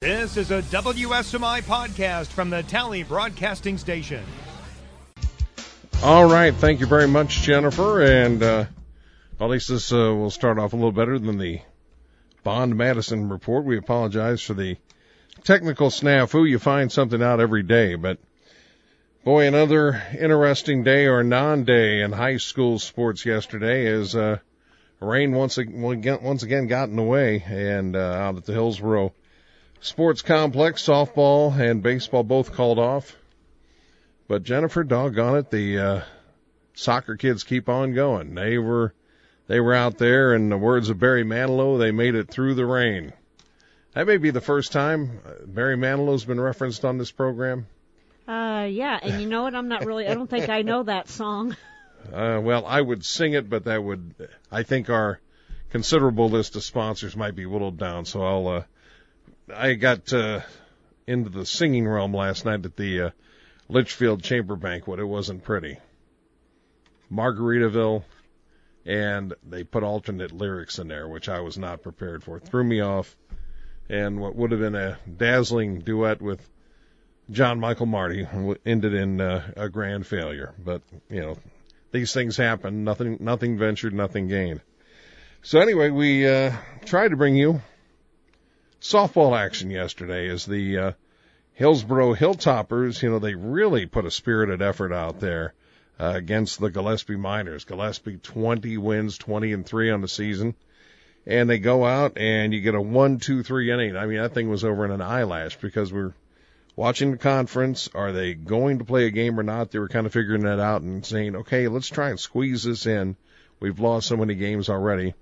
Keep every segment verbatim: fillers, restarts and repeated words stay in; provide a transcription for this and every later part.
This is a W S M I podcast from the Tally Broadcasting Station. All right. Thank you very much, Jennifer. And uh, at least this uh, will start off a little better than the Bond Madison report. We apologize for the technical snafu. You find something out every day. But, boy, another interesting day or non-day in high school sports yesterday as uh, rain once again, once again got in the way. And uh, out at the Hillsboro Sports Complex, softball and baseball both called off. But Jennifer, doggone it, the uh, soccer kids keep on going. They were they were out there, in the words of Barry Manilow, they made it through the rain. That may be the first time Barry Manilow's been referenced on this program. Uh, yeah, and you know what? I'm not really, I don't think I know that song. Uh, well, I would sing it, but that would, I think our considerable list of sponsors might be whittled down, so I'll, uh, I got uh, into the singing realm last night at the uh, Litchfield Chamber Banquet. It wasn't pretty. Margaritaville, and they put alternate lyrics in there, which I was not prepared for. It threw me off, and what would have been a dazzling duet with John Michael Marty ended in uh, a grand failure. But, you know, these things happen. Nothing, nothing ventured, nothing gained. So anyway, we uh, tried to bring you softball action yesterday as the uh, Hillsboro Hilltoppers, you know, they really put a spirited effort out there uh, against the Gillespie Miners. Gillespie twenty wins, twenty and three on the season. And they go out and you get a one, two, three inning. I mean, that thing was over in an eyelash because we're watching the conference. Are they going to play a game or not? They were kind of figuring that out and saying, okay, let's try and squeeze this in. We've lost so many games already.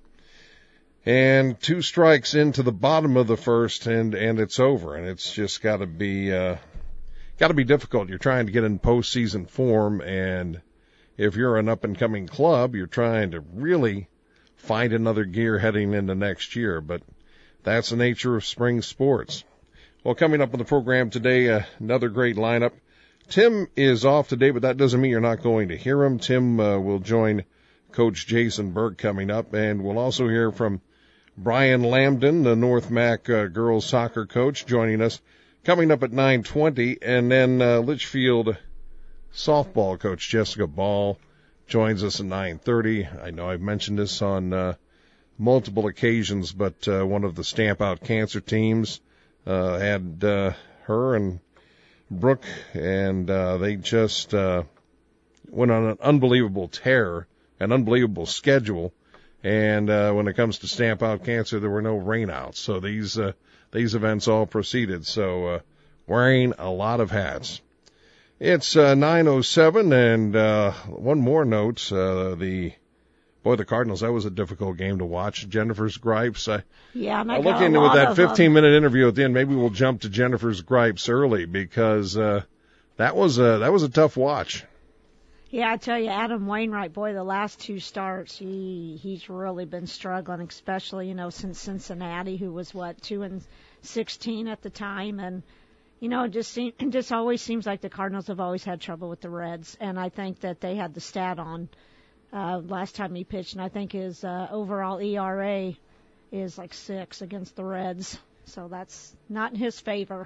And two strikes into the bottom of the first, and, and it's over. And it's just got to be uh, got to be difficult. You're trying to get in postseason form, and if you're an up-and-coming club, you're trying to really find another gear heading into next year. But that's the nature of spring sports. Well, coming up on the program today, uh, another great lineup. Tim is off today, but that doesn't mean you're not going to hear him. Tim uh, will join Coach Jason Burke coming up, and we'll also hear from Brian Lambden, the North Mac uh, girls soccer coach, joining us coming up at nine twenty. And then uh, Litchfield softball coach Jessica Ball joins us at nine thirty. I know I've mentioned this on uh, multiple occasions, but uh, one of the Stamp Out Cancer teams uh, had uh, her and Brooke, and uh, they just uh, went on an unbelievable tear, an unbelievable schedule. And uh, when it comes to Stamp Out Cancer, there were no rainouts. So these uh, these events all proceeded. So uh, wearing a lot of hats. It's uh, nine oh seven, and uh, one more note. Uh, the boy, the Cardinals, that was a difficult game to watch. Jennifer's gripes. I, yeah, and I I got look a into lot with that of fifteen-minute interview at the end. Maybe we'll jump to Jennifer's gripes early because uh, that was a, that was a tough watch. Yeah, I tell you, Adam Wainwright, boy, the last two starts, he he's really been struggling, especially, you know, since Cincinnati, who was, what, two and sixteen at the time. And, you know, it just, seem, it just always seems like the Cardinals have always had trouble with the Reds. And I think that they had the stat on uh, last time he pitched, and I think his uh, overall E R A is like six against the Reds. So that's not in his favor.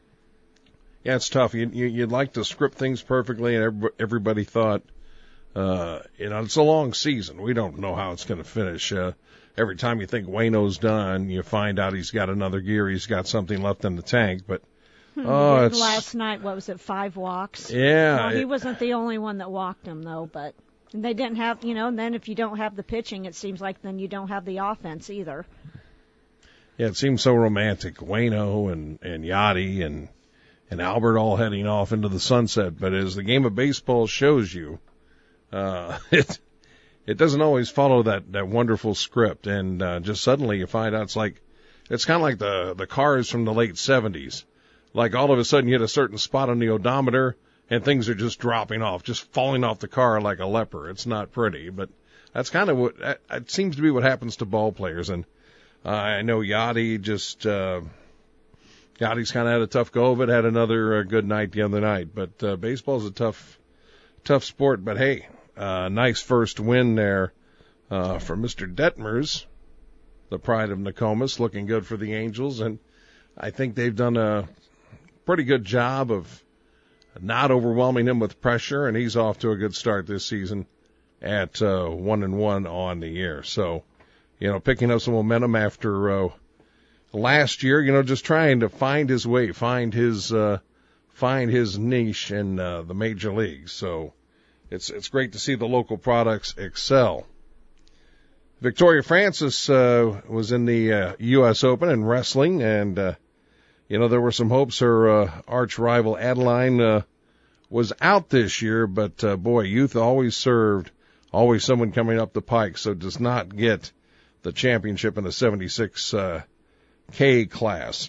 Yeah, it's tough. You, you, you'd like to script things perfectly, and everybody thought, uh, you know, it's a long season. We don't know how it's going to finish. Uh, every time you think Waino's done, you find out he's got another gear. He's got something left in the tank. But oh, it's last night, what was it, five walks? Yeah. Well, he it, wasn't the only one that walked him, though, but they didn't have, you know, and then if you don't have the pitching, it seems like then you don't have the offense either. Yeah, it seems so romantic. Waino and, and Yachty and and Albert all heading off into the sunset. But as the game of baseball shows you, uh, it it doesn't always follow that, that wonderful script. And uh, just suddenly you find out it's like, it's kind of like the, the cars from the late seventies. Like all of a sudden you hit a certain spot on the odometer and things are just dropping off, just falling off the car like a leper. It's not pretty, but that's kind of what, it seems to be what happens to ball players. And uh, I know Yachty just, uh, Yachty's kind of had a tough go of it, had another uh, good night the other night. But uh, baseball's a tough, tough sport. But hey, uh, nice first win there uh, for Mister Detmers, the pride of Nokomis, looking good for the Angels. And I think they've done a pretty good job of not overwhelming him with pressure, and he's off to a good start this season at uh, one and one on the year. So, you know, picking up some momentum after uh, last year, you know, just trying to find his way, find his uh, find his niche in uh, the major leagues. So it's it's great to see the local products excel. Victoria Francis uh, was in the uh, U S Open in wrestling, and uh, you know, there were some hopes her uh, arch rival Adeline uh, was out this year, but uh, boy, youth always served, always someone coming up the pike, so does not get the championship in the seventy-six uh, K class.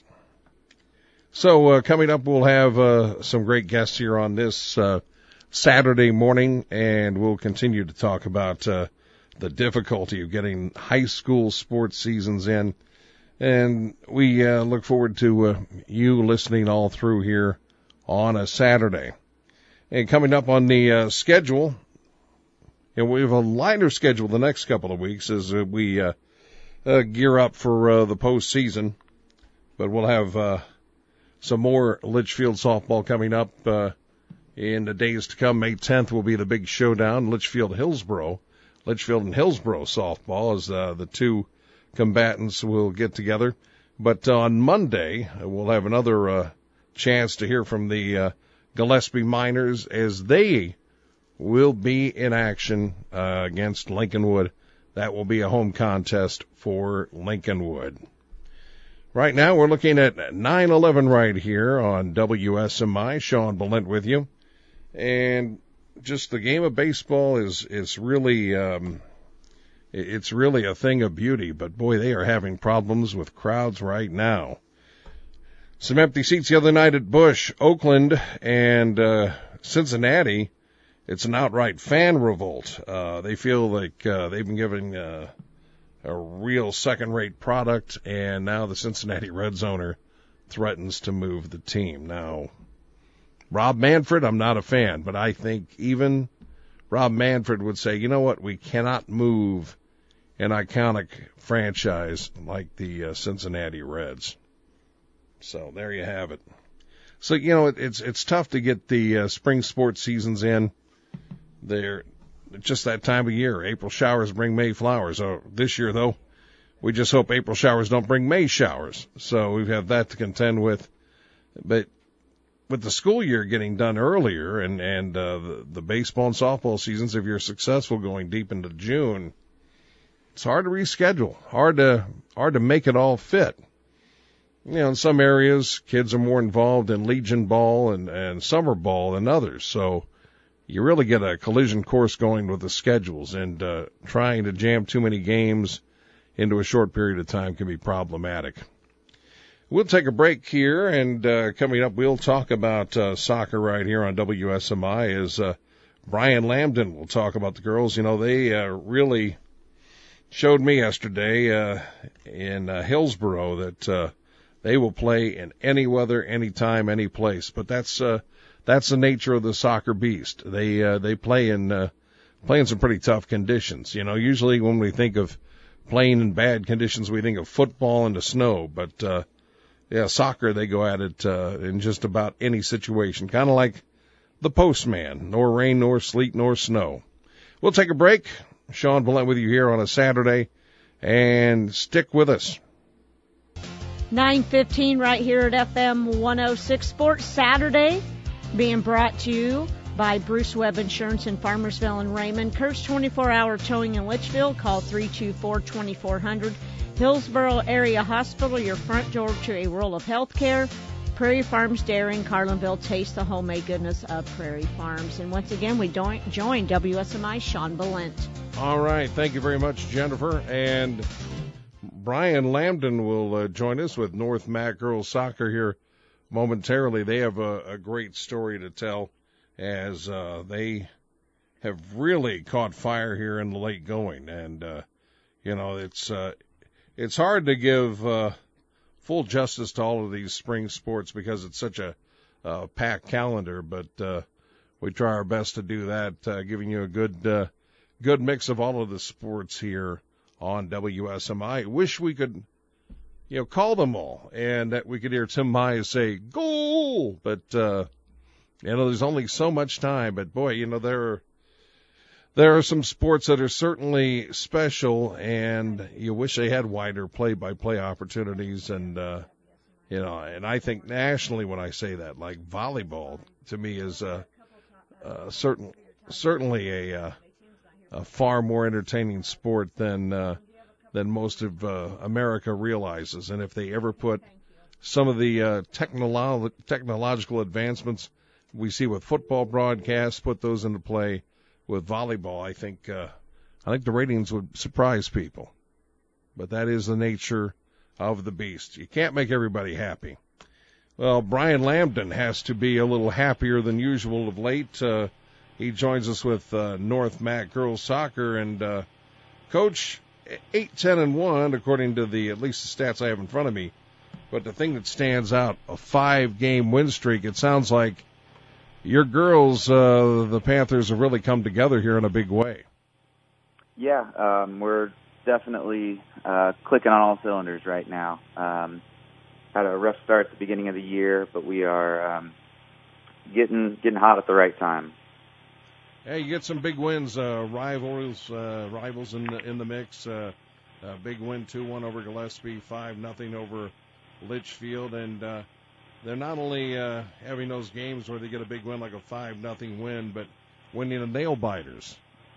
So uh, coming up, we'll have uh, some great guests here on this uh, Saturday morning, and we'll continue to talk about uh, the difficulty of getting high school sports seasons in. And we uh, look forward to uh, you listening all through here on a Saturday. And coming up on the uh, schedule, and we have a lighter schedule the next couple of weeks as uh, we uh, uh, gear up for uh, the postseason. But we'll have uh, some more Litchfield softball coming up uh, in the days to come. May tenth will be the big showdown, Litchfield-Hillsboro. Litchfield and Hillsboro softball as uh, the two combatants will get together. But on Monday, we'll have another uh, chance to hear from the uh, Gillespie Miners as they will be in action uh, against Lincolnwood. That will be a home contest for Lincolnwood. Right now, we're looking at nine eleven right here on W S M I. Sean Balint with you. And just the game of baseball is, is really, um, it's really a thing of beauty. But, boy, they are having problems with crowds right now. Some empty seats the other night at Busch, Oakland, and uh, Cincinnati. It's an outright fan revolt. Uh, they feel like uh, they've been giving uh, a real second-rate product, and now the Cincinnati Reds owner threatens to move the team. Now, Rob Manfred, I'm not a fan, but I think even Rob Manfred would say, you know what, we cannot move an iconic franchise like the uh, Cincinnati Reds. So there you have it. So, you know, it, it's it's tough to get the uh, spring sports seasons in. They're just that time of year. April showers bring May flowers. Oh, this year, though, we just hope April showers don't bring May showers. So we have that to contend with. But with the school year getting done earlier and, and uh, the, the baseball and softball seasons, if you're successful going deep into June, it's hard to reschedule, hard to hard to make it all fit. You know, in some areas, kids are more involved in Legion ball and, and summer ball than others. So you really get a collision course going with the schedules, and uh, trying to jam too many games into a short period of time can be problematic. We'll take a break here, and uh, coming up, we'll talk about uh, soccer right here on W S M I as uh, Brian Lambden will talk about the girls. You know, they uh, really showed me yesterday uh, in uh, Hillsboro that uh, they will play in any weather, any time, any place. But that's uh, that's the nature of the soccer beast. They uh, they play in uh, play in some pretty tough conditions. You know, usually when we think of playing in bad conditions, we think of football and the snow. But uh, yeah, soccer, they go at it uh, in just about any situation, kind of like the postman, nor rain, nor sleet, nor snow. We'll take a break. Sean Balint with you here on a Saturday, and stick with us. nine fifteen right here at F M one oh six Sports Saturday, being brought to you by Bruce Webb Insurance in Farmersville and Raymond. Kurt's twenty-four hour towing in Litchfield. Call three two four, two four zero zero. Hillsboro Area Hospital, your front door to a world of health care. Prairie Farms Dairy in Carlinville. Taste the homemade goodness of Prairie Farms. And once again, we don't join W S M I Sean Balint. All right. Thank you very much, Jennifer. And Brian Lambden will uh, join us with North Mac Girls Soccer here momentarily. They have a, a great story to tell as uh, they have really caught fire here in the late going. And, uh, you know, it's uh, it's hard to give uh, full justice to all of these spring sports because it's such a uh, packed calendar. But uh, we try our best to do that, uh, giving you a good, uh, good mix of all of the sports here on W S M I. Wish we could you know, call them all, and that we could hear Tim Mize say, goal! But, uh, you know, there's only so much time. But, boy, you know, there are, there are some sports that are certainly special, and you wish they had wider play-by-play opportunities. And, uh, you know, and I think nationally when I say that, like volleyball, to me is uh, uh, certain, certainly a, uh, a far more entertaining sport than uh, than most of uh, America realizes. And if they ever put some of the uh, technolo- technological advancements we see with football broadcasts, put those into play with volleyball, I think uh, I think the ratings would surprise people. But that is the nature of the beast. You can't make everybody happy. Well, Brian Lambden has to be a little happier than usual of late. Uh, he joins us with uh, North Mac Girls Soccer. And, uh, Coach, eight ten and one, according to the at least the stats I have in front of me. But the thing that stands out, a five-game win streak. It sounds like your girls, uh, the Panthers, have really come together here in a big way. Yeah, um, we're definitely uh, clicking on all cylinders right now. Um, had a rough start at the beginning of the year, but we are um, getting getting hot at the right time. Hey, you get some big wins, uh, rivals, uh, rivals in the in the mix. Uh, uh, big win, two one over Gillespie, five nothing over Litchfield, and uh, they're not only uh, having those games where they get a big win like a five nothing win, but winning the nail biters.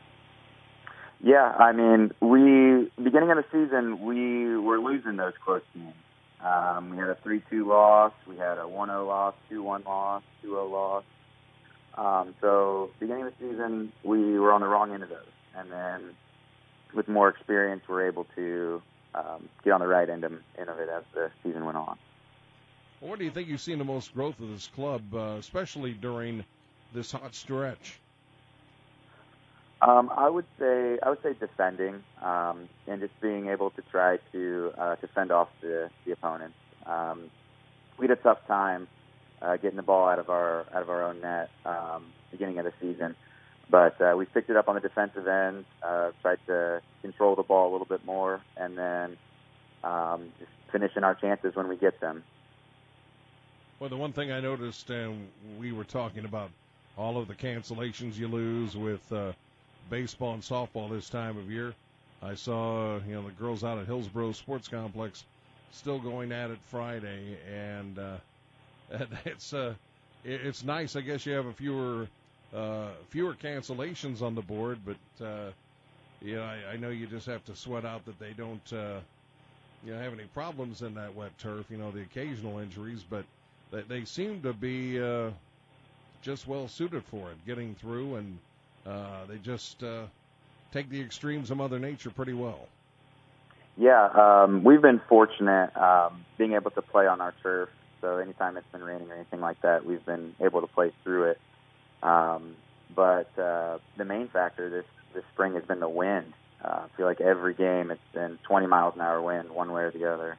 Yeah, I mean, we beginning of the season we were losing those close games. Um, we had a three two loss, we had a one oh loss, two one loss, two oh loss. Um, so beginning of the season, we were on the wrong end of those. And then with more experience, we're able to um, get on the right end of, end of it as the season went on. Well, where do you think you've seen the most growth of this club, uh, especially during this hot stretch? Um, I would say I would say defending um, and just being able to try to uh, to fend off the, the opponents. Um, we had a tough time uh, getting the ball out of our out of our own net um, beginning of the season, but uh, we picked it up on the defensive end, uh, tried to control the ball a little bit more, and then um, just finishing our chances when we get them. Well, the one thing I noticed, and we were talking about all of the cancellations you lose with uh, baseball and softball this time of year. I saw, you know, the girls out at Hillsborough Sports Complex still going at it Friday, and uh, it's uh, it's nice. I guess you have a fewer uh, fewer cancellations on the board, but uh, you know, I, I know you just have to sweat out that they don't uh, you know have any problems in that wet turf. You know, the occasional injuries, but they, they seem to be uh, just well suited for it, getting through and. Uh, they just uh, take the extremes of Mother Nature pretty well. Yeah, um, we've been fortunate um, being able to play on our turf. So anytime it's been raining or anything like that, we've been able to play through it. Um, but uh, the main factor this, this spring has been the wind. Uh, I feel like every game it's been twenty miles an hour wind, one way or the other.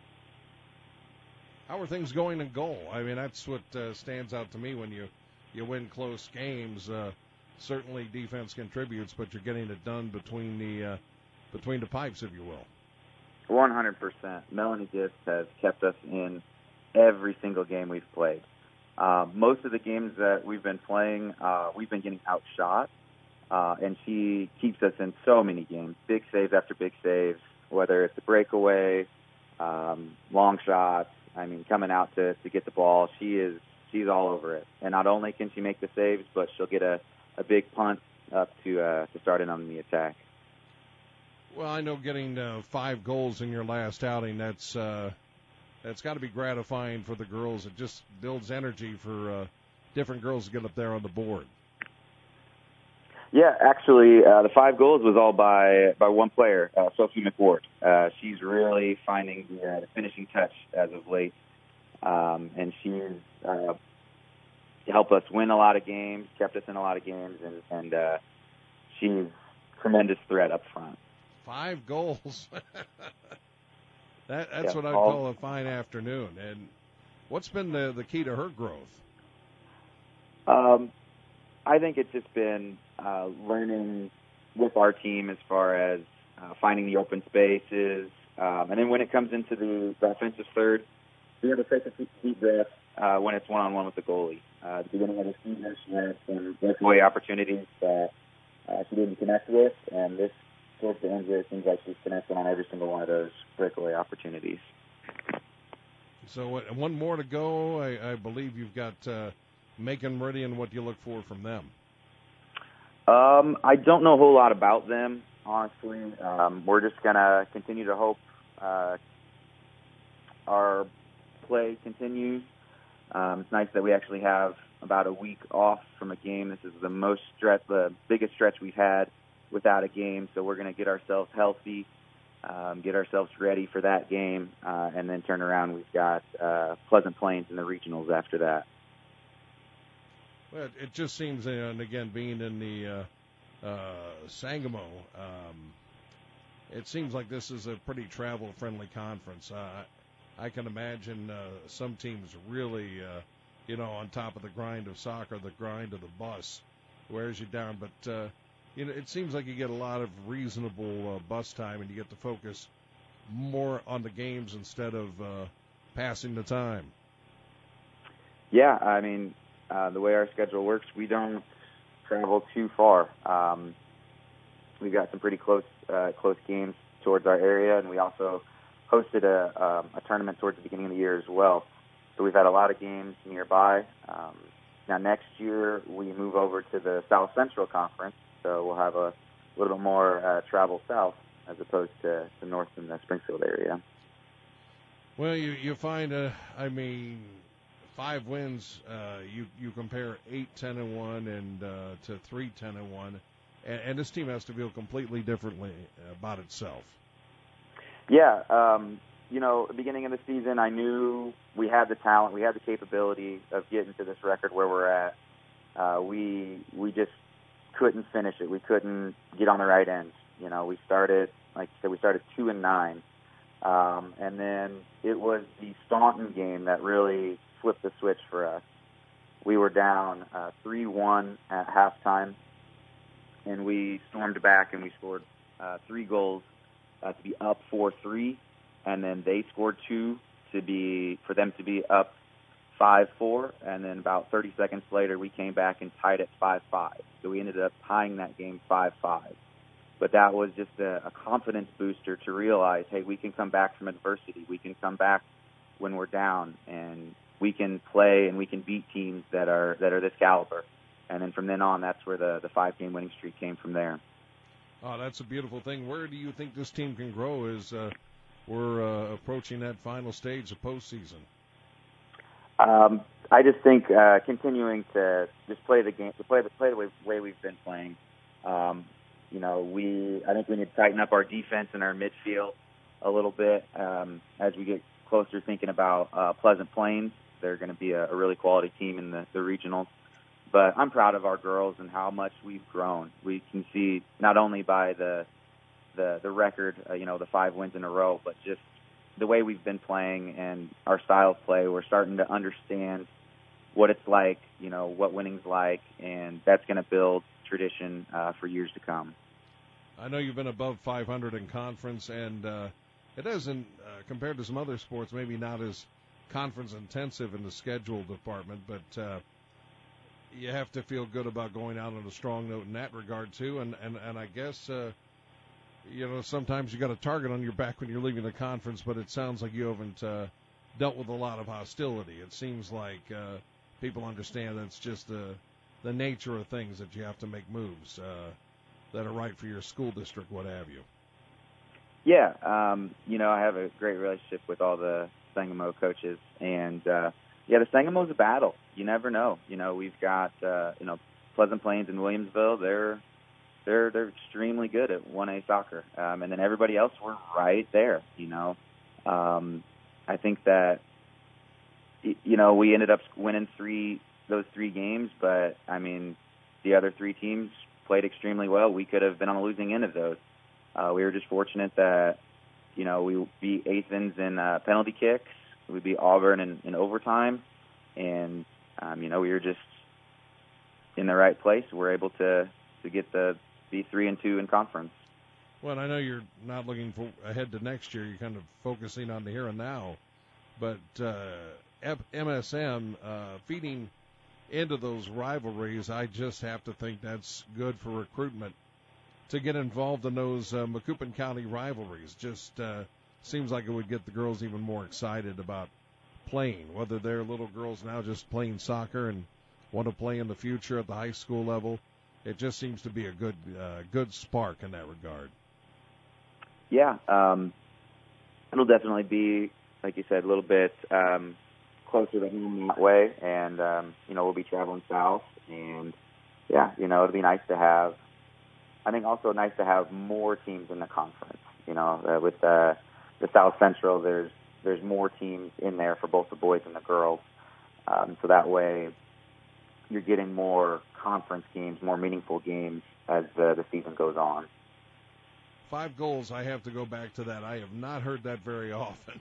How are things going in goal? I mean, that's what uh, stands out to me when you, you win close games. Uh, Certainly defense contributes, but you're getting it done between the uh, between the pipes, if you will. one hundred percent. Melanie Gibbs has kept us in every single game we've played. Uh, most of the games that we've been playing, uh, we've been getting outshot, uh, and she keeps us in so many games, big saves after big saves, whether it's a breakaway, um, long shots, I mean, coming out to, to get the ball. She is she's all over it. And not only can she make the saves, but she'll get a a big punt up to uh, to start in on the attack. Well, I know getting uh, five goals in your last outing, that's uh, that's got to be gratifying for the girls. It just builds energy for uh, different girls to get up there on the board. Yeah, actually, uh, the five goals was all by by one player, uh, Sophie McWard. Uh, she's really finding the, uh, the finishing touch as of late, um, and she's uh, helped us win a lot of games, kept us in a lot of games, and, and uh, she's a tremendous threat up front. Five goals. that, that's yeah, what I'd all, call a fine afternoon. And what's been the, the key to her growth? Um, I think it's just been uh, learning with our team as far as uh, finding the open spaces, Um, and then when it comes into the, the offensive third, be able to take a deep breath uh, when it's one-on-one with the goalie. Uh, at the beginning of the season, she had some breakaway opportunities that uh, she didn't connect with, and this towards the end, it seems like she's connecting on every single one of those breakaway opportunities. So uh, one more to go. I, I believe you've got uh, Macon Meridian. What do you look for from them? Um, I don't know a whole lot about them, honestly. Um, we're just going to continue to hope uh, our play continues. Um, it's nice that we actually have about a week off from a game. This is the most stretch, the biggest stretch we've had without a game, so we're going to get ourselves healthy, um, get ourselves ready for that game, uh, and then turn around. We've got uh, Pleasant Plains in the regionals after that. Well, it just seems, uh, and again, being in the uh, uh, Sangamo, um, it seems like this is a pretty travel-friendly conference. Uh, I can imagine uh, some teams really, uh, you know, on top of the grind of soccer, the grind of the bus wears you down. But, uh, you know, it seems like you get a lot of reasonable uh, bus time, and you get to focus more on the games instead of uh, passing the time. Yeah, I mean, uh, the way our schedule works, we don't travel too far. Um, we've got some pretty close uh, close games towards our area, and we also hosted a, um, a tournament towards the beginning of the year as well. So we've had a lot of games nearby. Um, now next year we move over to the South Central Conference, so we'll have a little bit more uh, travel south as opposed to the north in the Springfield area. Well, you you find, uh, I mean, five wins. Uh, you you compare eight ten and one and uh, to three ten and one, and, and this team has to feel completely differently about itself. Yeah, um, you know, at the beginning of the season, I knew we had the talent, we had the capability of getting to this record where we're at. Uh, we we just couldn't finish it. We couldn't get on the right end. You know, we started, like you said, we started two and nine, um, and then it was the Staunton game that really flipped the switch for us. We were down uh, three one at halftime, and we stormed back and we scored uh, three goals. Uh, to be up four three, and then they scored two to be for them to be up five four, and then about thirty seconds later we came back and tied it five five. So we ended up tying that game five five. But that was just a, a confidence booster to realize, hey, we can come back from adversity. We can come back when we're down, and we can play and we can beat teams that are that are this caliber. And then from then on, that's where the the five game winning streak came from there. Oh, that's a beautiful thing. Where do you think this team can grow as uh, we're uh, approaching that final stage of postseason? Um, I just think uh, continuing to just play the game, to play the play the way, way we've been playing. Um, you know, we I think we need to tighten up our defense and our midfield a little bit um, as we get closer. Thinking about uh, Pleasant Plains, they're going to be a, a really quality team in the, the regionals. But I'm proud of our girls and how much we've grown. We can see not only by the the, the record, uh, you know, the five wins in a row, but just the way we've been playing and our style of play. We're starting to understand what it's like, you know, what winning's like, and that's going to build tradition uh, for years to come. I know you've been above five hundred in conference, and uh, it isn't, uh, compared to some other sports, maybe not as conference intensive in the schedule department, but uh, you have to feel good about going out on a strong note in that regard too, and and and I guess uh, you know sometimes you got a target on your back when you're leaving the conference, but it sounds like you haven't uh, dealt with a lot of hostility. It seems like uh, people understand that's just the the nature of things, that you have to make moves uh, that are right for your school district, what have you. Yeah, um, you know I have a great relationship with all the Sangamo coaches, and uh, yeah, the Sangamo's a battle. You never know. You know, we've got uh, you know Pleasant Plains and Williamsville. They're they're they're extremely good at one A soccer, um, and then everybody else we're right there. You know, um, I think that you know we ended up winning three those three games, but I mean the other three teams played extremely well. We could have been on the losing end of those. Uh, we were just fortunate that you know we beat Athens in uh, penalty kicks. We beat Auburn in, in overtime. And, um, you know, we were just in the right place. We're able to, to get the be three and two in conference. Well, I know you're not looking for ahead to next year. You're kind of focusing on the here and now. But uh, M S M uh, feeding into those rivalries, I just have to think that's good for recruitment to get involved in those uh, Macoupin County rivalries. Just uh, seems like it would get the girls even more excited about playing, whether they're little girls now just playing soccer and want to play in the future at the high school level. It just seems to be a good uh, good spark in that regard. Yeah, um, it'll definitely be, like you said, a little bit um, closer to home that way. And, um, you know, we'll be traveling south. And, yeah, you know, it'll be nice to have, I think also nice to have more teams in the conference. You know, uh, with uh, the South Central, there's there's more teams in there for both the boys and the girls. Um, so that way you're getting more conference games, more meaningful games as uh, the season goes on. Five goals, I have to go back to that. I have not heard that very often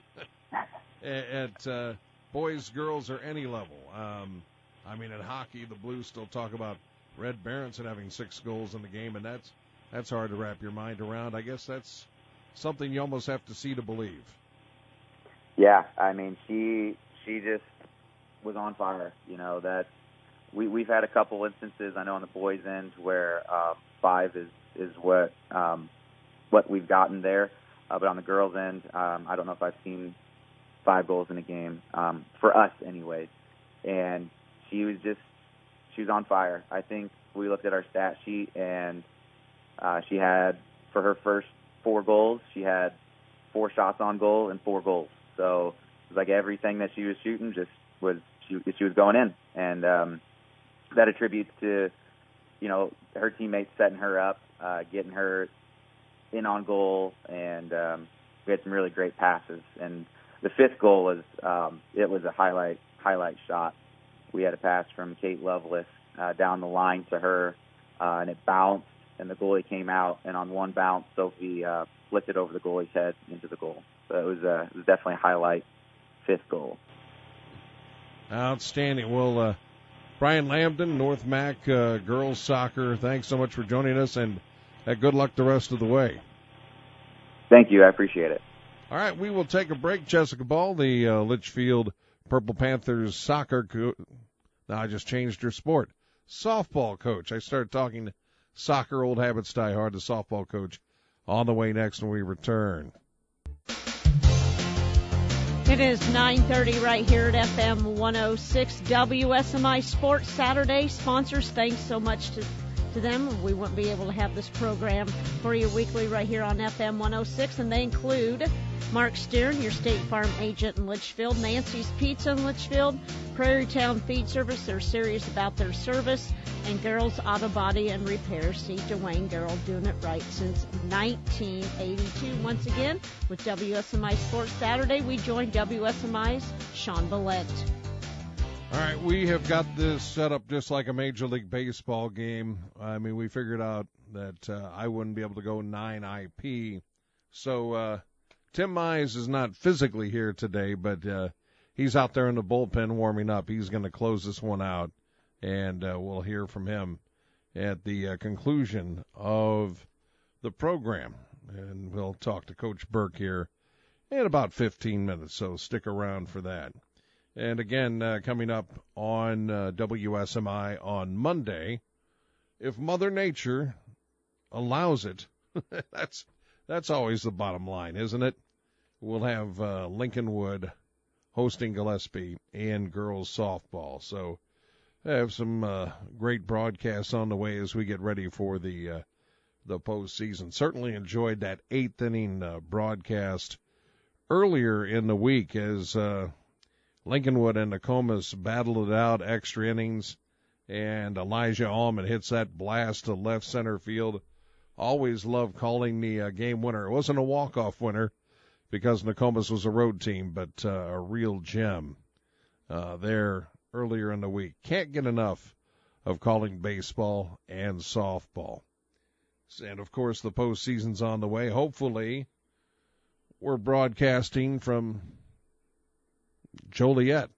at uh, boys, girls, or any level. Um, I mean, in hockey, the Blues still talk about Red Berenson having six goals in the game, and that's that's hard to wrap your mind around. I guess that's something you almost have to see to believe. Yeah, I mean, she she just was on fire. You know, that we, we've had a couple instances, I know, on the boys' end where uh, five is, is what um, – what we've gotten there. Uh, but on the girls' end, um, I don't know if I've seen five goals in a game, um, for us anyways. And she was just, she was on fire. I think we looked at our stat sheet, and uh, she had, for her first four goals, she had four shots on goal and four goals. So it was like everything that she was shooting just was, she, she was going in. And um, that attributes to, you know, her teammates setting her up, uh, getting her in on goal, and um, we had some really great passes. And the fifth goal was um, it was a highlight highlight shot. We had a pass from Kate Lovelace uh, down the line to her, uh, and it bounced, and the goalie came out, and on one bounce, Sophie uh, flicked it over the goalie's head into the goal. So it was, uh, it was definitely a highlight fifth goal. Outstanding. Well, uh, Brian Lambden, North Mac uh, girls soccer, thanks so much for joining us, and Uh, good luck the rest of the way. Thank you. I appreciate it. All right, we will take a break. Jessica Ball, the uh, Litchfield Purple Panthers soccer co- now I just changed her sport. Softball coach. I started talking soccer, old habits die hard, the softball coach, on the way next when we return. It is nine thirty right here at F M one oh six W S M I Sports Saturday. Sponsors, thanks so much to to them. We wouldn't be able to have this program for you weekly right here on F M one oh six, and they include Mark Stearn, your State Farm agent in Litchfield, Nancy's Pizza in Litchfield, Prairie Town Feed Service, they're serious about their service, and Girls Auto Body and Repair. See Dwayne Girl doing it right since nineteen eighty-two. Once again, with W S M I Sports Saturday, we join W S M I's Sean Billette. All right, we have got this set up just like a Major League Baseball game. I mean, we figured out that uh, I wouldn't be able to go nine I P. So uh, Tim Mize is not physically here today, but uh, he's out there in the bullpen warming up. He's going to close this one out, and uh, we'll hear from him at the uh, conclusion of the program. And we'll talk to Coach Burke here in about fifteen minutes, so stick around for that. And again, uh, coming up on uh, W S M I on Monday, if Mother Nature allows it, that's that's always the bottom line, isn't it? We'll have uh, Lincolnwood hosting Gillespie in girls softball. So I have some uh, great broadcasts on the way as we get ready for the uh, the postseason. Certainly enjoyed that eighth inning uh, broadcast earlier in the week as uh, Lincolnwood and Nokomis battled it out, extra innings, and Elijah Allman hits that blast to left center field. Always love calling the uh, game winner. It wasn't a walk-off winner because Nokomis was a road team, but uh, a real gem uh, there earlier in the week. Can't get enough of calling baseball and softball. And, of course, the postseason's on the way. Hopefully, we're broadcasting from Joliet,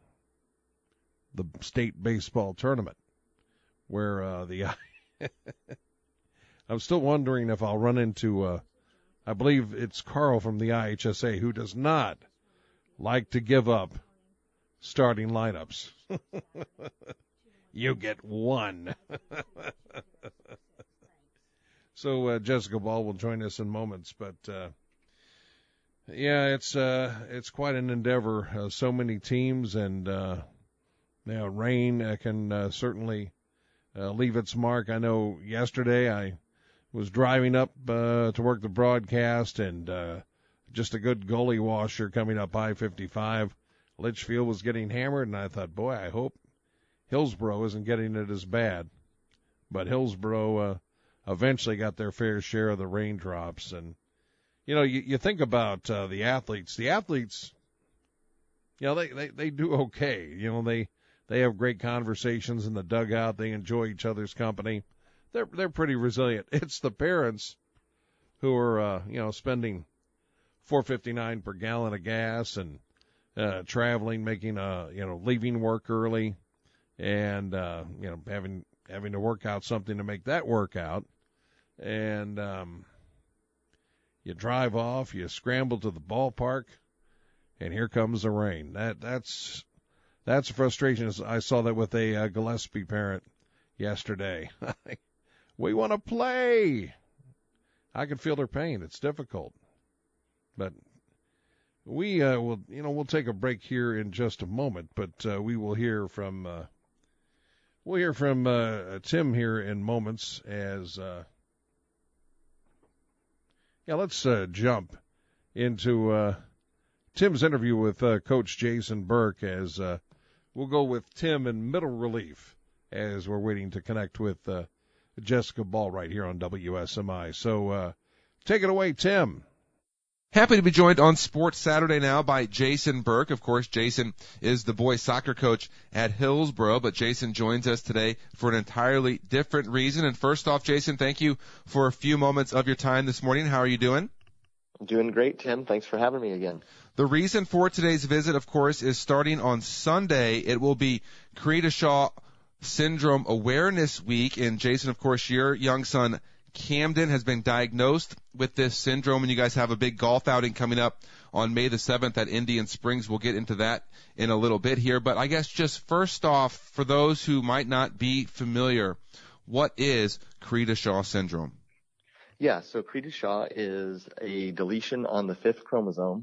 the state baseball tournament, where uh, the I'm still wondering if I'll run into, uh, I believe it's Carl from the I H S A, who does not like to give up starting lineups. You get one. So uh, Jessica Ball will join us in moments, but uh, yeah, it's uh, it's quite an endeavor. Uh, so many teams, and uh, now rain uh, can uh, certainly uh, leave its mark. I know yesterday I was driving up uh, to work the broadcast, and uh, just a good gully washer coming up I fifty-five. Litchfield was getting hammered, and I thought, boy, I hope Hillsboro isn't getting it as bad. But Hillsboro uh, eventually got their fair share of the raindrops. And, you know, you, you think about uh, the athletes. The athletes, you know, they, they, they do okay. You know, they, they have great conversations in the dugout. They enjoy each other's company. They're, they're pretty resilient. It's the parents who are, uh, you know, spending four fifty-nine per gallon of gas and uh, traveling, making, uh, you know, leaving work early and, uh, you know, having, having to work out something to make that work out. And, um, you drive off, you scramble to the ballpark, and here comes the rain. That, that's, that's a frustration. I saw that with a uh, Gillespie parent yesterday. We want to play. I can feel their pain. It's difficult. But we uh, will, you know, we'll take a break here in just a moment, but uh, we will hear from, uh, we'll hear from uh, Tim here in moments as, uh, yeah, let's uh, jump into uh, Tim's interview with uh, Coach Jason Burke as uh, we'll go with Tim in middle relief as we're waiting to connect with uh, Jessica Ball right here on W S M I. So uh, take it away, Tim. Happy to be joined on Sports Saturday now by Jason Burke. Of course, Jason is the boys soccer coach at Hillsboro, but Jason joins us today for an entirely different reason. And first off, Jason, thank you for a few moments of your time this morning. How are you doing? I'm doing great, Tim. Thanks for having me again. The reason for today's visit, of course, is starting on Sunday. It will be Crede-Shaw Syndrome Awareness Week. And Jason, of course, your young son Camden has been diagnosed with this syndrome, and you guys have a big golf outing coming up on May the seventh at Indian Springs. We'll get into that in a little bit here, but I guess just first off, for those who might not be familiar, what is Crede-Shaw syndrome? Yeah, so Crede-Shaw is a deletion on the fifth chromosome,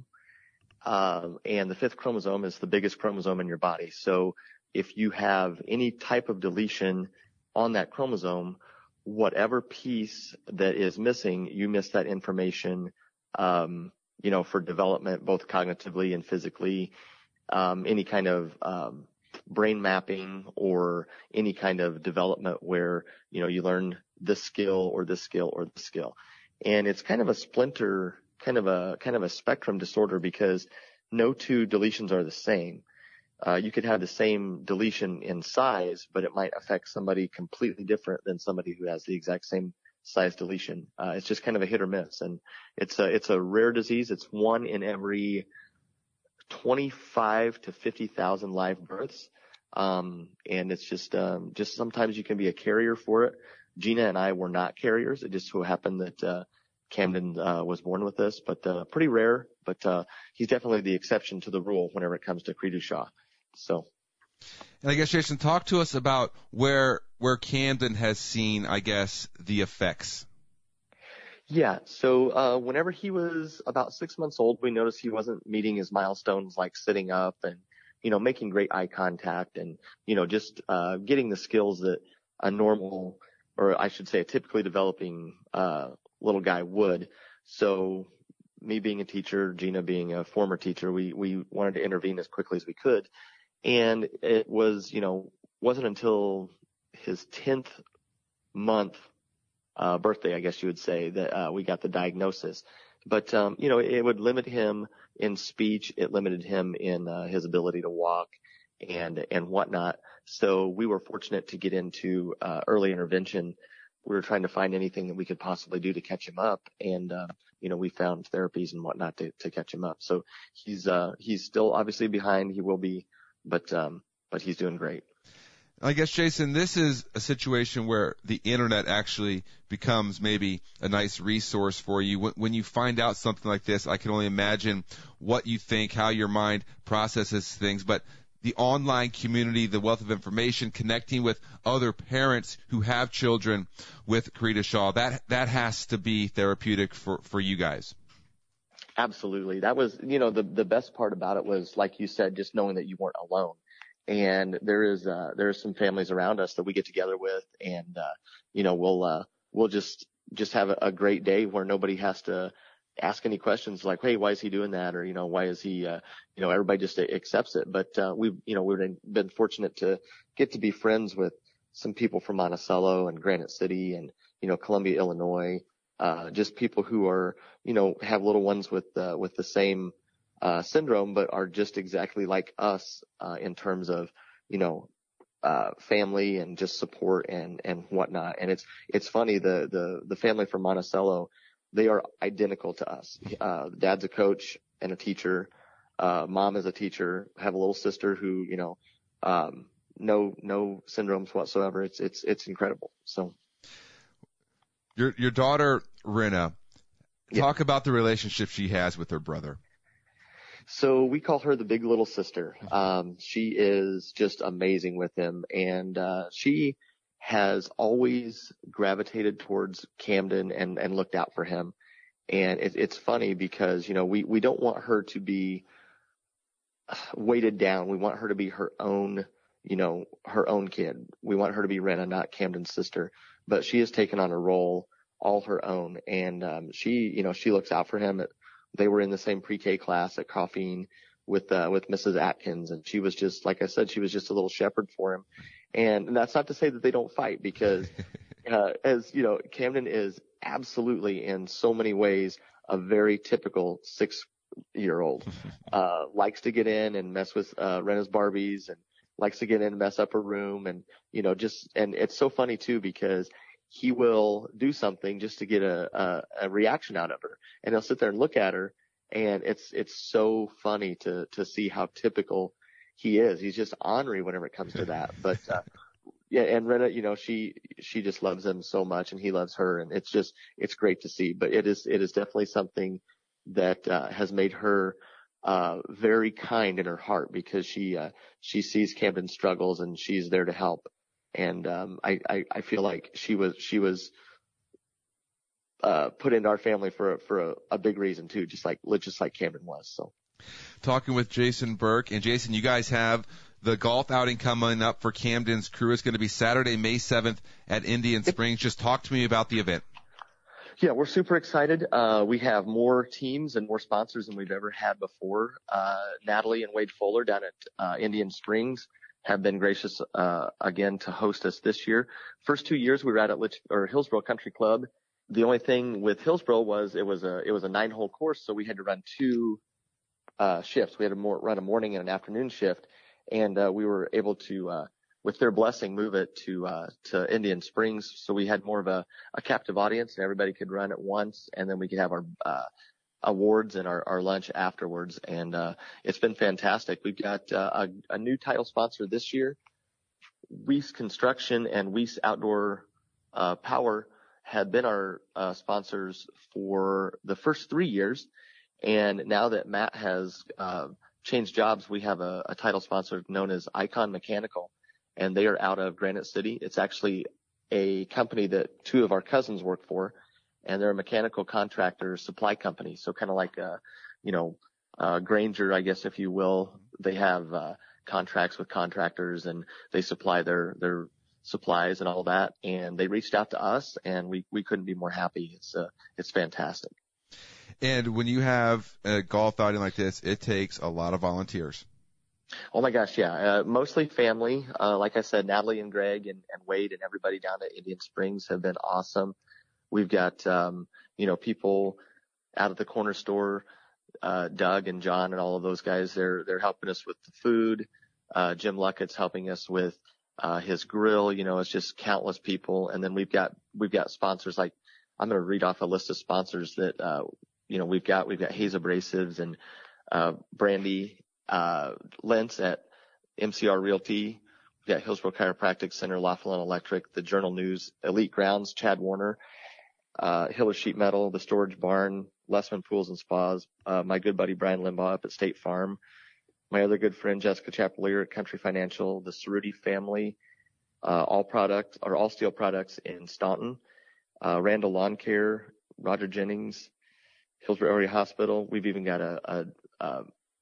um, and the fifth chromosome is the biggest chromosome in your body. So if you have any type of deletion on that chromosome, whatever piece that is missing, you miss that information, um, you know, for development, both cognitively and physically, um, any kind of, um, brain mapping or any kind of development where, you know, you learn this skill or this skill or this skill. And it's kind of a splinter, kind of a, kind of a spectrum disorder because no two deletions are the same. Uh, you could have the same deletion in size, but it might affect somebody completely different than somebody who has the exact same size deletion. Uh, it's just kind of a hit or miss. And it's a, it's a rare disease. It's one in every twenty-five to fifty thousand live births. Um, and it's just, um, just sometimes you can be a carrier for it. Gina and I were not carriers. It just so happened that, uh, Camden, uh, was born with this, but, uh, pretty rare, but, uh, he's definitely the exception to the rule whenever it comes to Crede-Shaw. So. And I guess, Jason, talk to us about where, where Camden has seen, I guess, the effects. Yeah. So, uh, whenever he was about six months old, we noticed he wasn't meeting his milestones like sitting up and, you know, making great eye contact and, you know, just, uh, getting the skills that a normal, or I should say a typically developing, uh, little guy would. So me being a teacher, Gina being a former teacher, we, we wanted to intervene as quickly as we could. And it was, you know, wasn't until his tenth month, uh, birthday, I guess you would say, that, uh, we got the diagnosis. But, um, you know, it would limit him in speech. It limited him in, uh, his ability to walk and, and whatnot. So we were fortunate to get into, uh, early intervention. We were trying to find anything that we could possibly do to catch him up. And, uh, you know, we found therapies and whatnot to, to catch him up. So he's, uh, he's still obviously behind. He will be, but, um, but he's doing great. I guess, Jason, this is a situation where the internet actually becomes maybe a nice resource for you. When, when you find out something like this, I can only imagine what you think, how your mind processes things. But the online community, the wealth of information, connecting with other parents who have children with Karita Shaw, that that has to be therapeutic for, for you guys. Absolutely. That was, you know, the, the best part about it was, like you said, just knowing that you weren't alone. And there is, uh, there are some families around us that we get together with, and, uh, you know, we'll, uh, we'll just, just have a, a great day where nobody has to ask any questions like, hey, why is he doing that? Or, you know, why is he, uh, you know, everybody just accepts it. But, uh, we've, you know, we've been fortunate to get to be friends with some people from Monticello and Granite City and, you know, Columbia, Illinois, uh, just people who are, you know, have little ones with, uh, with the same, uh, syndrome, but are just exactly like us, uh, in terms of, you know, uh, family and just support and, and whatnot. And it's, it's funny, the, the, the family from Monticello, they are identical to us. Uh, dad's a coach and a teacher. Uh, mom is a teacher, have a little sister who, you know, um, no, no syndromes whatsoever. It's, it's, it's incredible. So. Your, your daughter, Rinna, yeah. Talk about the relationship she has with her brother. So we call her the big little sister. Um, she is just amazing with him, and uh, she has always gravitated towards Camden and, and looked out for him. And it, it's funny because, you know, we, we don't want her to be weighted down. We want her to be her own, you know, her own kid. We want her to be Rinna, not Camden's sister. But she has taken on a role all her own, and um, she, you know, she looks out for him. At, They were in the same pre-K class at Coffeen with, uh, with Missus Atkins. And she was just, like I said, she was just a little shepherd for him. And, and that's not to say that they don't fight, because, uh, as you know, Camden is absolutely in so many ways a very typical six year old, uh, likes to get in and mess with, uh, Rinna's Barbies, and likes to get in and mess up her room. And, you know, just, and it's so funny too, because he will do something just to get a, a, a reaction out of her, and he'll sit there and look at her. And it's, it's so funny to, to see how typical he is. He's just ornery whenever it comes to that. But, uh, yeah, and Rinna, you know, she, she just loves him so much, and he loves her. And it's just, it's great to see. But it is, it is definitely something that, uh, has made her, uh, very kind in her heart, because she, uh, she sees Camden's struggles and she's there to help. And, um, I, I, I feel like she was, she was, uh, put into our family for, for a, a big reason too, just like, just like Camden was. So. Talking with Jason Burke. And Jason, you guys have the golf outing coming up for Camden's crew. It's going to be Saturday, May seventh at Indian Springs. Just talk to me about the event. Yeah, we're super excited. Uh, we have more teams and more sponsors than we've ever had before. Uh, Natalie and Wade Fuller down at, uh, Indian Springs have been gracious, uh, again to host us this year. First two years we were out at Litch, or Hillsborough Country Club. The only thing with Hillsborough was it was a, it was a nine hole course. So we had to run two, uh, shifts. We had to more, run a morning and an afternoon shift. And, uh, we were able to, uh, with their blessing, move it to, uh, to Indian Springs. So we had more of a, a captive audience, and everybody could run at once. And then we could have our, uh, awards and our, our lunch afterwards. And, uh, it's been fantastic. We've got, uh, a, a new title sponsor this year. Weiss Construction and Weiss Outdoor, uh, Power had been our, uh, sponsors for the first three years. And now that Matt has, uh, changed jobs, we have a, a title sponsor known as Icon Mechanical, and they are out of Granite City. It's actually a company that two of our cousins work for, and they're a mechanical contractor supply company. So kind of like, uh, you know, uh, Granger, I guess, if you will. They have, uh, contracts with contractors, and they supply their, their supplies and all that. And they reached out to us, and we, we couldn't be more happy. It's, uh, it's fantastic. And when you have a golf outing like this, it takes a lot of volunteers. Oh my gosh, yeah. Uh, mostly family. Uh, like I said, Natalie and Greg and, and Wade and everybody down at Indian Springs have been awesome. We've got, um, you know, people out at the corner store, uh, Doug and John and all of those guys. They're, they're helping us with the food. Uh, Jim Luckett's helping us with, uh, his grill. You know, it's just countless people. And then we've got, we've got sponsors. Like, I'm going to read off a list of sponsors that, uh, you know, we've got, we've got Hayes Abrasives and, uh, Brandy, uh, Lentz at M C R Realty, yeah, Hillsborough Chiropractic Center, Laughlin Electric, the Journal News, Elite Grounds, Chad Warner, uh, Hiller Sheet Metal, the Storage Barn, Lessman Pools and Spas, uh, my good buddy Brian Limbaugh up at State Farm, my other good friend Jessica Chapelier at Country Financial, the Cerruti family, uh, all product or all steel products in Staunton, uh, Randall Lawn Care, Roger Jennings, Hillsborough Area Hospital. We've even got a, a, a,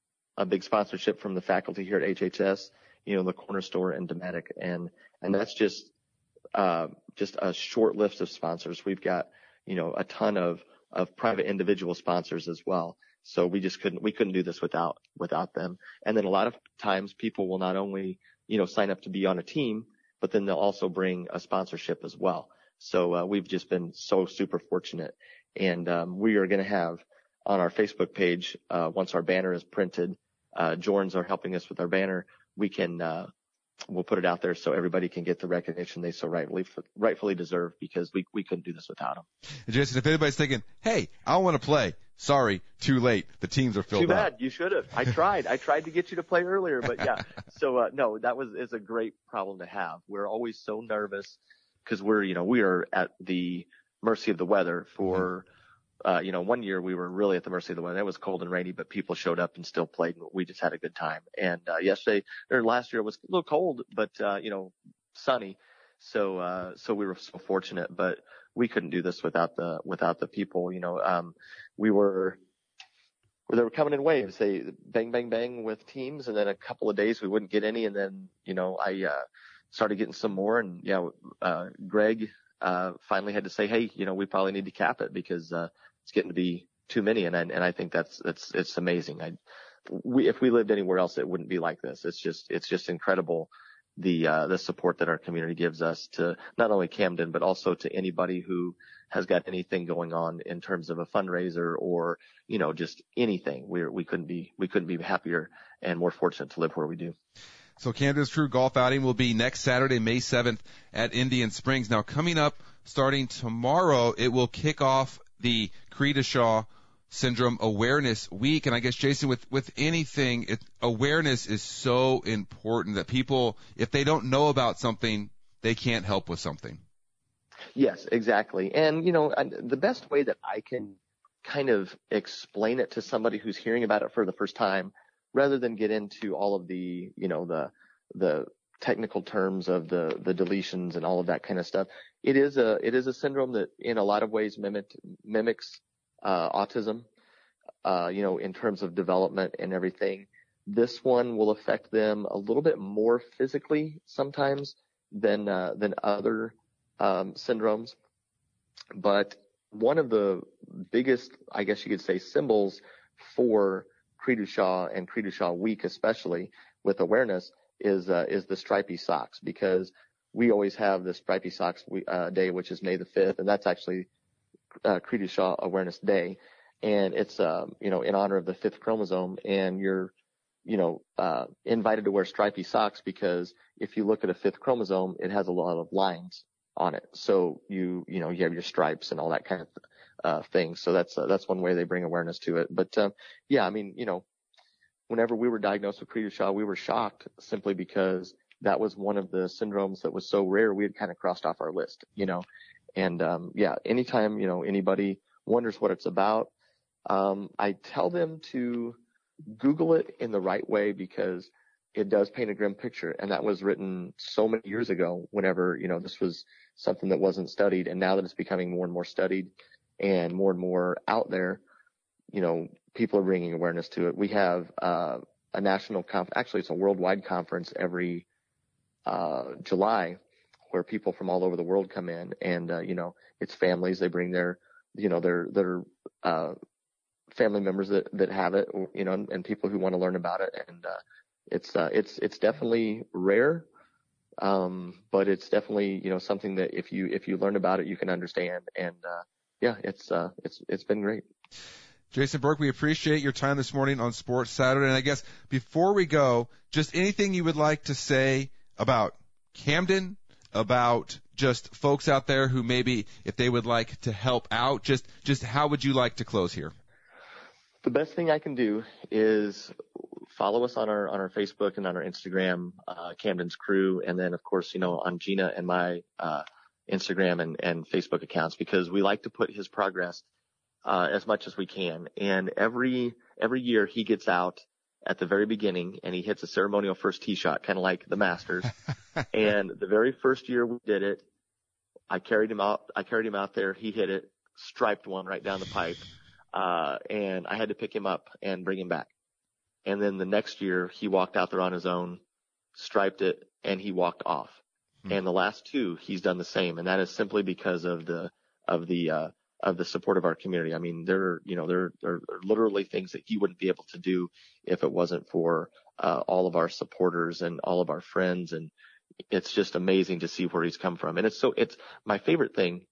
a big sponsorship from the faculty here at H H S, you know, the Corner Store and Dematic. And, and that's just, uh, just a short list of sponsors. We've got, you know, a ton of, of private individual sponsors as well. So we just couldn't, we couldn't do this without, without them. And then a lot of times people will not only, you know, sign up to be on a team, but then they'll also bring a sponsorship as well. So, uh, we've just been so super fortunate. And, um, we are going to have on our Facebook page, uh, once our banner is printed, uh, Jorns are helping us with our banner. We can, uh, we'll put it out there so everybody can get the recognition they so rightfully, rightfully deserve, because we, we couldn't do this without them. Jason, if anybody's thinking, hey, I want to play, sorry, too late. The teams are filled up. Too bad. Up. You should have. I tried. I tried to get you to play earlier, but yeah. So, uh, no, that was, is a great problem to have. We're always so nervous because we're, you know, we are at the mercy of the weather for, uh, you know, one year we were really at the mercy of the weather. It was cold and rainy, but people showed up and still played. And we just had a good time. And, uh, yesterday or last year it was a little cold, but, uh, you know, sunny. So, uh, so we were so fortunate, but we couldn't do this without the, without the people, you know, um, we were, they were coming in waves. They bang, bang, bang with teams. And then a couple of days we wouldn't get any. And then, you know, I, uh, started getting some more. And yeah, uh, Greg, uh, finally had to say, hey, you know, we probably need to cap it because, uh, it's getting to be too many. And I, and I think that's, that's, it's amazing. I, we, if we lived anywhere else, it wouldn't be like this. It's just, it's just incredible. The, uh, the support that our community gives us to not only Camden, but also to anybody who has got anything going on in terms of a fundraiser or, you know, just anything. We're, we couldn't be, we couldn't be happier and more fortunate to live where we do. So Camden's True Golf Outing will be next Saturday, May seventh at Indian Springs. Now coming up, starting tomorrow, it will kick off the Creedy-Shaw Syndrome Awareness Week. And I guess, Jason, with, with anything, it, awareness is so important that people, if they don't know about something, they can't help with something. Yes, exactly. And, you know, the best way that I can kind of explain it to somebody who's hearing about it for the first time, rather than get into all of the, you know, the, the technical terms of the, the deletions and all of that kind of stuff, it is a, it is a syndrome that in a lot of ways mimic, mimics, uh, autism, uh, you know, in terms of development and everything. This one will affect them a little bit more physically sometimes than, uh, than other, um, syndromes. But one of the biggest, I guess you could say, symbols for Creedy-Shaw and Creedy-Shaw Week, especially with awareness, is uh, is the stripy socks, because we always have the stripy socks we, uh, day, which is May the fifth, and that's actually uh, Creedy-Shaw Awareness Day, and it's uh, you know, in honor of the fifth chromosome, and you're you know uh, invited to wear stripy socks because if you look at a fifth chromosome, it has a lot of lines on it, so you you know you have your stripes and all that kind of uh thing. So that's uh, that's one way they bring awareness to it. But um, yeah, I mean, you know, whenever we were diagnosed with Creedy-Shaw, we were shocked simply because that was one of the syndromes that was so rare we had kind of crossed off our list, you know. And um yeah, anytime, you know, anybody wonders what it's about, um I tell them to Google it in the right way, because it does paint a grim picture. And that was written so many years ago whenever, you know, this was something that wasn't studied. And now that it's becoming more and more studied and more and more out there, you know, people are bringing awareness to it. We have uh, a national conf- actually it's a worldwide conference every uh, July where people from all over the world come in, and uh, you know, it's families. They bring their, you know, their their uh, family members that that have it, you know, and, and people who want to learn about it. And uh, it's uh, it's it's definitely rare. Um, but it's definitely, you know, something that if you if you learn about it, you can understand. And uh, yeah, it's uh, it's it's been great. Jason Burke, we appreciate your time this morning on Sports Saturday. And I guess before we go, just anything you would like to say about Camden, about just folks out there who maybe if they would like to help out, just just how would you like to close here? The best thing I can do is follow us on our on our Facebook and on our Instagram, uh, Camden's Crew, and then of course, you know, on Gina and my uh, Instagram and, and Facebook accounts, because we like to put his progress uh, as much as we can. And every every year he gets out at the very beginning and he hits a ceremonial first tee shot, kind of like the Masters. And the very first year we did it, I carried him out. I carried him out there. He hit it, striped one right down the pipe, uh, and I had to pick him up and bring him back. And then the next year he walked out there on his own, striped it, and he walked off. Hmm. And the last two, he's done the same. And that is simply because of the, of the, uh, of the support of our community. I mean, there, you know, there, there are literally things that he wouldn't be able to do if it wasn't for, uh, all of our supporters and all of our friends. And it's just amazing to see where he's come from. And it's so, it's my favorite thing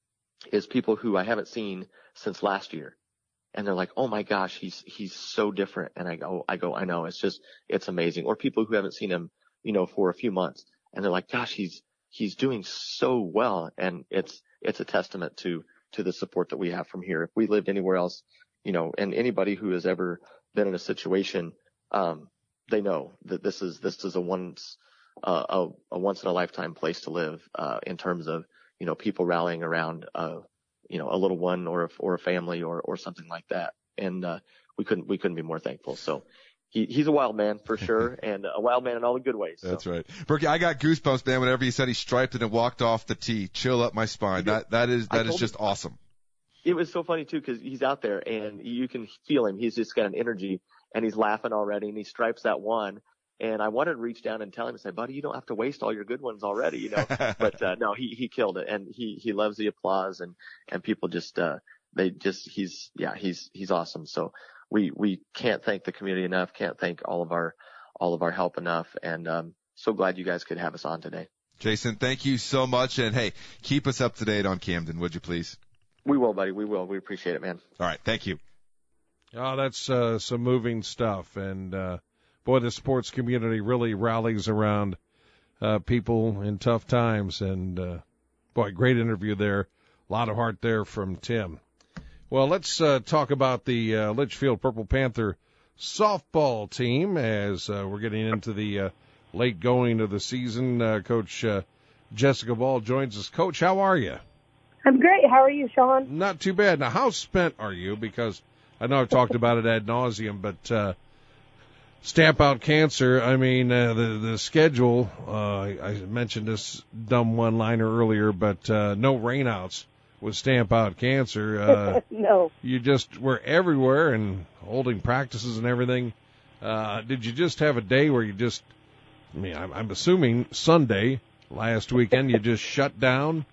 is people who I haven't seen since last year. And they're like, oh my gosh, he's, he's so different. And I go, I go, I know, it's just, it's amazing. Or people who haven't seen him, you know, for a few months and they're like, gosh, he's, he's doing so well. And it's, it's a testament to, to the support that we have from here. If we lived anywhere else, you know, and anybody who has ever been in a situation, um, they know that this is, this is a once, uh, a, a once in a lifetime place to live, uh, in terms of, you know, people rallying around, uh, you know, a little one or a, or a family or, or something like that. And, uh, we couldn't, we couldn't be more thankful. So he, he's a wild man for sure. And a wild man in all the good ways. So. That's right. Berkey, I got goosebumps, man, whenever he said he striped it and walked off the tee. Chill up my spine. That, that is, that is just him, awesome. It was so funny too, cause he's out there and you can feel him. He's just got an energy and he's laughing already and he stripes that one. And I wanted to reach down and tell him and say, buddy, you don't have to waste all your good ones already, you know, but, uh, no, he, he killed it and he, he loves the applause and, and people just, uh, they just, he's, yeah, he's, he's awesome. So we, we can't thank the community enough. Can't thank all of our, all of our help enough. And, um, so glad you guys could have us on today. Jason, thank you so much. And hey, keep us up to date on Camden, would you please? We will, buddy. We will. We appreciate it, man. All right. Thank you. Oh, that's, uh, some moving stuff. And, uh, boy, the sports community really rallies around uh, people in tough times. And, uh, boy, great interview there. A lot of heart there from Tim. Well, let's uh, talk about the uh, Litchfield Purple Panther softball team as uh, we're getting into the uh, late going of the season. Uh, Coach uh, Jessica Ball joins us. Coach, how are you? I'm great. How are you, Sean? Not too bad. Now, how spent are you? Because I know I've talked about it ad nauseum, but uh, Stamp Out Cancer, I mean, uh, the, the schedule, uh, I mentioned this dumb one-liner earlier, but uh, no rainouts with Stamp Out Cancer. Uh, no. You just were everywhere and holding practices and everything. Uh, did you just have a day where you just, I mean, I'm, I'm assuming Sunday, last weekend, you just shut down?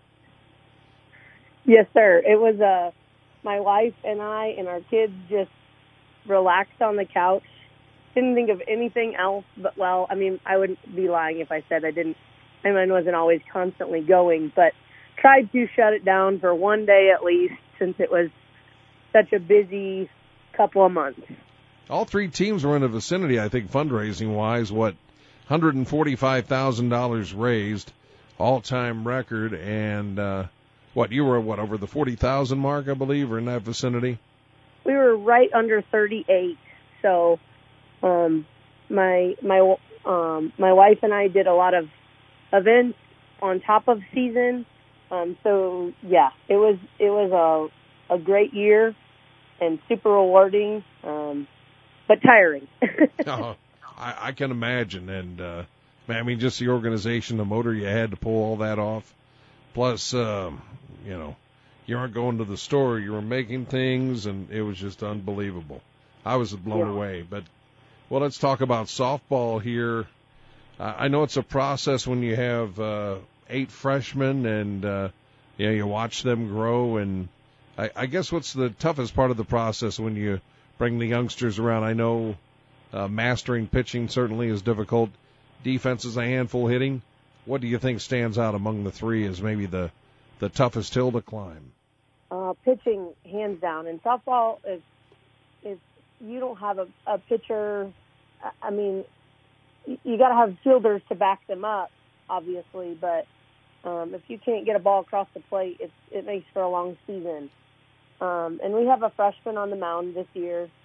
Yes, sir. It was uh, my wife and I and our kids just relaxed on the couch. Didn't think of anything else, but well, I mean, I wouldn't be lying if I said I didn't. My mind wasn't always constantly going, but tried to shut it down for one day at least, since it was such a busy couple of months. All three teams were in the vicinity, I think, fundraising wise. What, one hundred forty-five thousand dollars raised, all-time record, and uh, what you were what over the forty thousand mark, I believe, or in that vicinity. We were right under thirty-eight, so. Um, my, my, um, my wife and I did a lot of events on top of season. Um, so yeah, it was, it was a, a great year and super rewarding, um, but tiring. oh, I, I can imagine. And, uh, I mean, just the organization, the motor you had to pull all that off. Plus, um, you know, you weren't going to the store, you were making things, and it was just unbelievable. I was blown yeah. away, but. Well, let's talk about softball here. Uh, I know it's a process when you have uh, eight freshmen and, uh, you know, you watch them grow. And I, I guess what's the toughest part of the process when you bring the youngsters around? I know uh, mastering pitching certainly is difficult. Defense is a handful hitting. What do you think stands out among the three as maybe the, the toughest hill to climb? Uh, pitching, hands down. In softball, is is you don't have a, a pitcher. I mean, you got to have fielders to back them up, obviously. But um, if you can't get a ball across the plate, it, it makes for a long season. Um, and we have a freshman on the mound this year.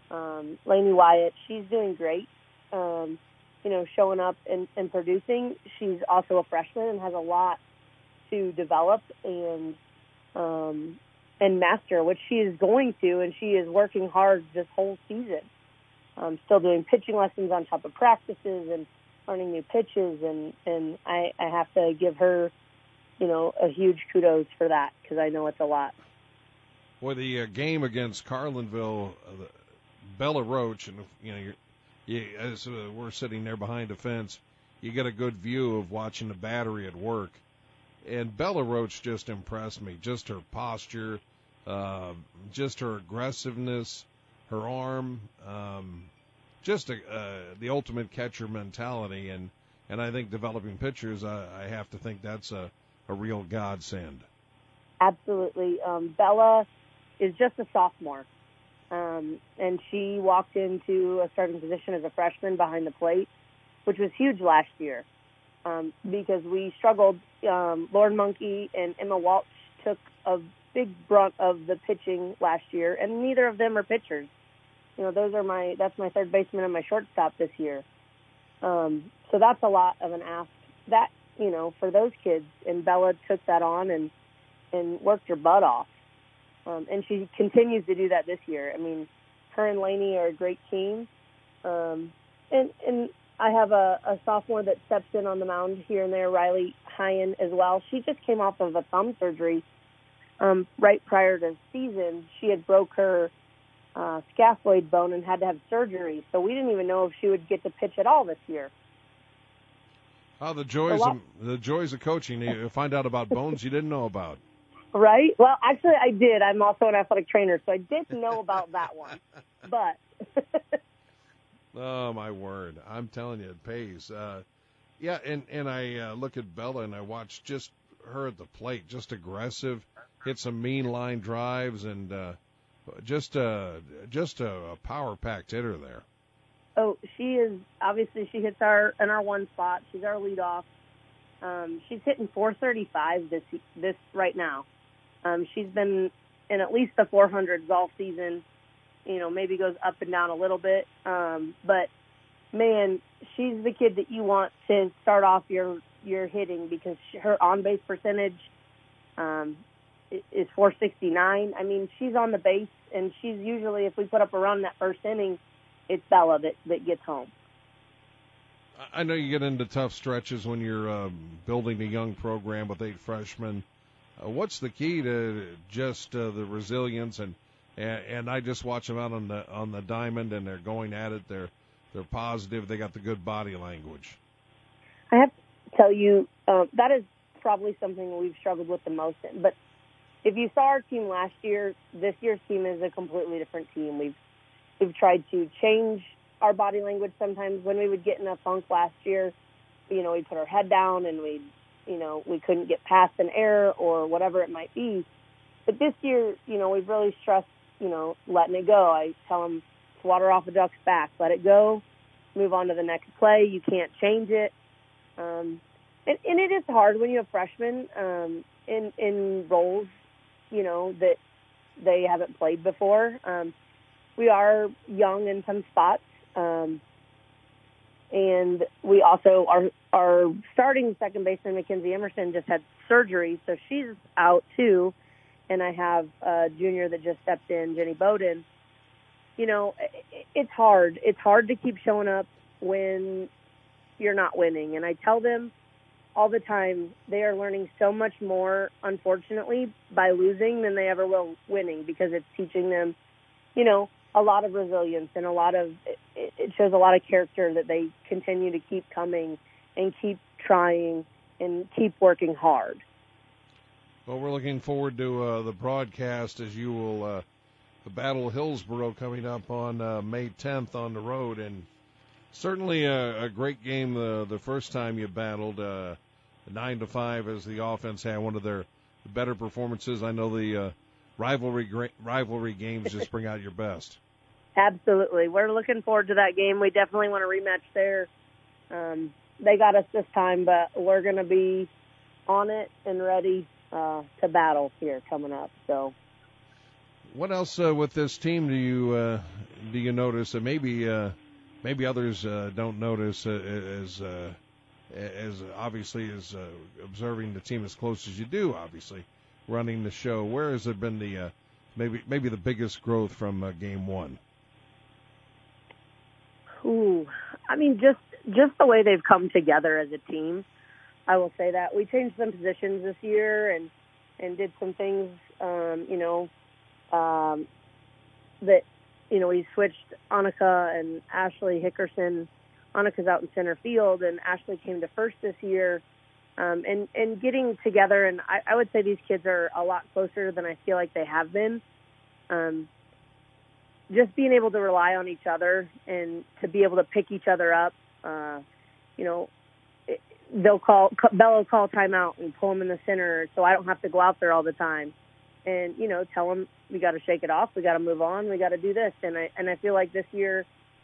Um, Lainey Wyatt, she's doing great. Um, you know, showing up and, and producing. She's also a freshman and has a lot to develop and um, and master, which she is going to, and she is working hard this whole season. Um, still doing pitching lessons on top of practices and learning new pitches, and, and I, I have to give her, you know, a huge kudos for that because I know it's a lot. Boy, the uh, game against Carlinville, uh, the, Bella Roach, and you know, you're, you, as uh, we're sitting there behind the fence, you get a good view of watching the battery at work. And Bella Roach just impressed me. Just her posture, uh, just her aggressiveness, her arm, um, just a, uh, the ultimate catcher mentality. And, and I think developing pitchers, I, I have to think that's a, a real godsend. Absolutely. Um, Bella is just a sophomore. Um, and she walked into a starting position as a freshman behind the plate, which was huge last year um, because we struggled. Um, Lauren Monkey and Emma Walsh took a big brunt of the pitching last year, and neither of them are pitchers. You know, those are my that's my third baseman and my shortstop this year. Um, so that's a lot of an ask. That you know for those kids, and Bella took that on and and worked her butt off. Um, and she continues to do that this year. I mean, her and Lainey are a great team. Um, and, and I have a, a sophomore that steps in on the mound here and there, Riley Hyen as well. She just came off of a thumb surgery um, right prior to season. She had broke her uh, scaphoid bone and had to have surgery. So we didn't even know if she would get to pitch at all this year. Oh, the joys, of, the joys of coaching. You find out about bones you didn't know about. Right? Well, actually, I did. I'm also an athletic trainer, so I did know about that one. But oh, my word. I'm telling you, it pays. Uh, yeah, and, and I uh, look at Bella, and I watch just her at the plate, just aggressive, hit some mean line drives, and uh, just, uh, just a, a power-packed hitter there. Oh, she is, obviously, she hits our in our one spot. She's our leadoff. Um, she's hitting four thirty-five this this right now. Um, she's been in at least the four hundreds all season, you know, maybe goes up and down a little bit. Um, but, man, she's the kid that you want to start off your, your hitting because she, her on-base percentage um, is four sixty-nine. I mean, she's on the base, and she's usually, if we put up a run that first inning, it's Bella that, that gets home. I know you get into tough stretches when you're um, building a young program with eight freshmen. Uh, what's the key to just uh, the resilience and, and and I just watch them out on the on the diamond and they're going at it. They're they're positive. They got the good body language. I have to tell you uh, that is probably something we've struggled with the most. But if you saw our team last year, this year's team is a completely different team. We've we've tried to change our body language sometimes. When we would get in a funk last year, you know, we'd put our head down and we'd, you know, we couldn't get past an error or whatever it might be. But this year, you know, we've really stressed, you know, letting it go. I tell them to water off a duck's back, let it go, move on to the next play. You can't change it. Um, and, and it is hard when you have freshmen um, in, in roles, you know, that they haven't played before. Um, we are young in some spots. Um, and we also, our, our starting second baseman, Mackenzie Emerson, just had surgery, so she's out too. And I have a junior that just stepped in, Jenny Bowden. You know, it's hard. It's hard to keep showing up when you're not winning. And I tell them all the time, they are learning so much more, unfortunately, by losing than they ever will winning, because it's teaching them, you know, a lot of resilience and a lot of, it, it shows a lot of character that they continue to keep coming and keep trying and keep working hard. Well, we're looking forward to uh, the broadcast as you will uh, battle Hillsboro coming up on uh, May tenth on the road. And certainly a, a great game uh, the first time you battled. Uh, nine to five as the offense had one of their better performances. I know the uh, rivalry rivalry games just bring out your best. Absolutely. We're looking forward to that game. We definitely want a rematch there. Um, they got us this time, but we're going to be on it and ready uh, to battle here coming up. So, what else uh, with this team do you uh, do you notice, and maybe uh, maybe others uh, don't notice uh, as uh, as obviously as uh, observing the team as close as you do, obviously running the show. Where has it been the uh, maybe maybe the biggest growth from uh, game one? Ooh, I mean, just just the way they've come together as a team. I will say that we changed some positions this year and and did some things, um, you know, um, that, you know, we switched Annika and Ashley Hickerson. Annika's out in center field, and Ashley came to first this year. Um, and, and getting together, and I, I would say these kids are a lot closer than I feel like they have been. Um, just being able to rely on each other and to be able to pick each other up. Uh, you know, it, they'll call, Bella will call timeout and pull them in the center so I don't have to go out there all the time. And, you know, tell them we got to shake it off, we got to move on, we got to do this. And I, and I feel like this year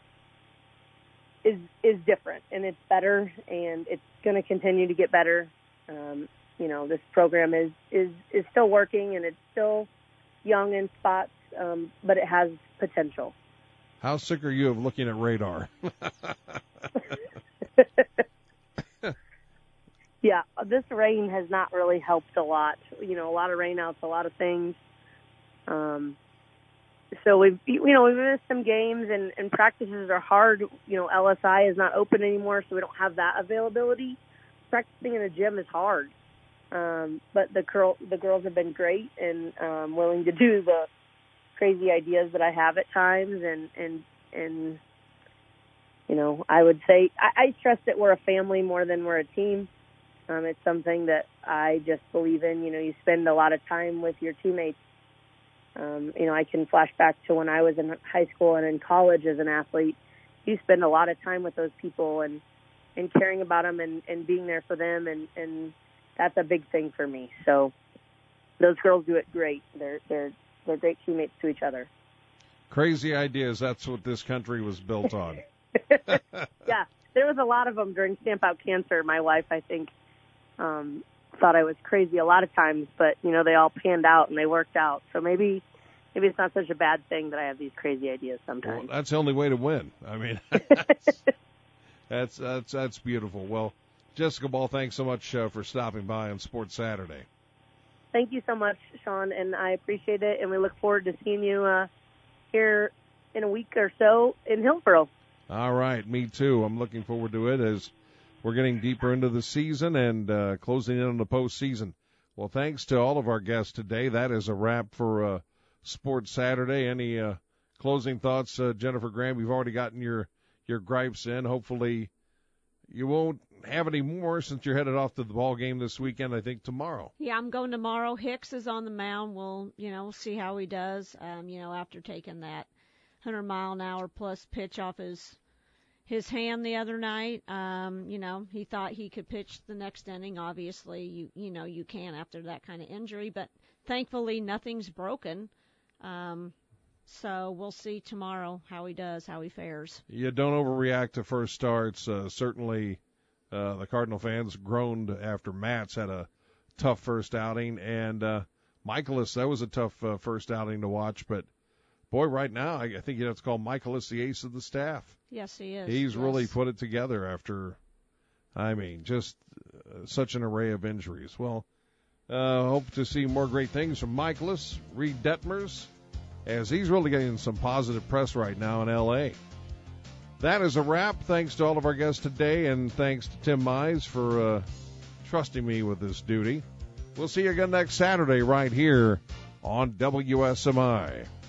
is is different, and it's better, and it's going to continue to get better. Um, you know, this program is, is, is still working, and it's still young in spots, um, but it has potential. How sick are you of looking at radar? Yeah, this rain has not really helped a lot. You know, a lot of rainouts, a lot of things. Um, so we've, you know, we've missed some games, and, and practices are hard. You know, L S I is not open anymore, so we don't have that availability. Practicing in a gym is hard. Um, but the girl, the girls have been great and um, willing to do the crazy ideas that I have at times, and and and you know, I would say I, I stress that we're a family more than we're a team. Um, it's something that I just believe in. You know, you spend a lot of time with your teammates. Um, you know, I can flash back to when I was in high school and in college as an athlete. You spend a lot of time with those people and, and caring about them and, and being there for them, and, and that's a big thing for me. So those girls do it great. They're they're they're great teammates to each other. Crazy ideas. That's what this country was built on. Yeah, there was a lot of them during Stamp Out Cancer. My wife, I think, um, thought I was crazy a lot of times, but, you know, they all panned out and they worked out. So maybe maybe it's not such a bad thing that I have these crazy ideas sometimes. Well, that's the only way to win. I mean, that's, that's, that's, that's beautiful. Well, Jessica Ball, thanks so much uh, for stopping by on Sports Saturday. Thank you so much, Sean, and I appreciate it, and we look forward to seeing you uh, here in a week or so in Hillsboro. All right, me too. I'm looking forward to it as we're getting deeper into the season and uh, closing in on the postseason. Well, thanks to all of our guests today. That is a wrap for uh, Sports Saturday. Any uh, closing thoughts, uh, Jennifer Graham? We've already gotten your, your gripes in. Hopefully you won't have any more since you're headed off to the ball game this weekend, I think, tomorrow. Yeah, I'm going tomorrow. Hicks is on the mound. We'll, you know, see how he does, um, you know, after taking that one hundred mile an hour plus pitch off his his hand the other night. Um, you know, he thought he could pitch the next inning. Obviously, you you know, you can after that kind of injury, but thankfully nothing's broken. Um, so we'll see tomorrow how he does, how he fares. You don't overreact to first starts. Uh, certainly uh, the Cardinal fans groaned after Matz had a tough first outing, and uh, Michaelis, that was a tough uh, first outing to watch, but boy, right now, I think you'd have to call Michaelis the ace of the staff. Yes, he is. He's yes. really put it together after, I mean, just uh, such an array of injuries. Well, uh, hope to see more great things from Michaelis, Reed Detmers, as he's really getting some positive press right now in L A. That is a wrap. Thanks to all of our guests today, and thanks to Tim Mize for uh, trusting me with this duty. We'll see you again next Saturday right here on W S M I.